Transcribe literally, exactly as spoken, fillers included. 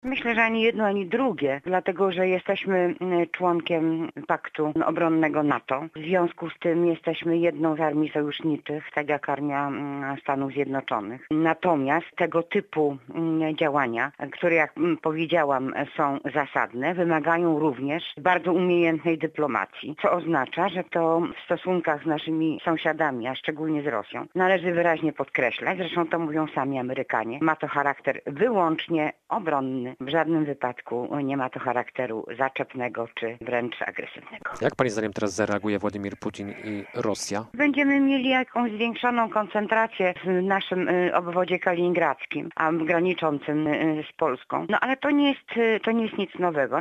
Myślę, że ani jedno, ani drugie, dlatego że jesteśmy członkiem paktu obronnego NATO. W związku z tym jesteśmy jedną z armii sojuszniczych, tak jak Armia Stanów Zjednoczonych. Natomiast tego typu działania, które jak powiedziałam są zasadne, wymagają również bardzo umiejętnej dyplomacji, co oznacza, że to w stosunkach z naszymi sąsiadami, a szczególnie z Rosją, należy wyraźnie podkreślać, zresztą to mówią sami Amerykanie, ma to charakter wyłącznie obronny. W żadnym wypadku nie ma to charakteru zaczepnego czy wręcz agresywnego. Jak Pani zdaniem teraz zareaguje Władimir Putin i Rosja? Będziemy mieli jakąś zwiększoną koncentrację w naszym obwodzie kaliningradzkim, a graniczącym z Polską. No ale to nie jest, to nie jest nic nowego.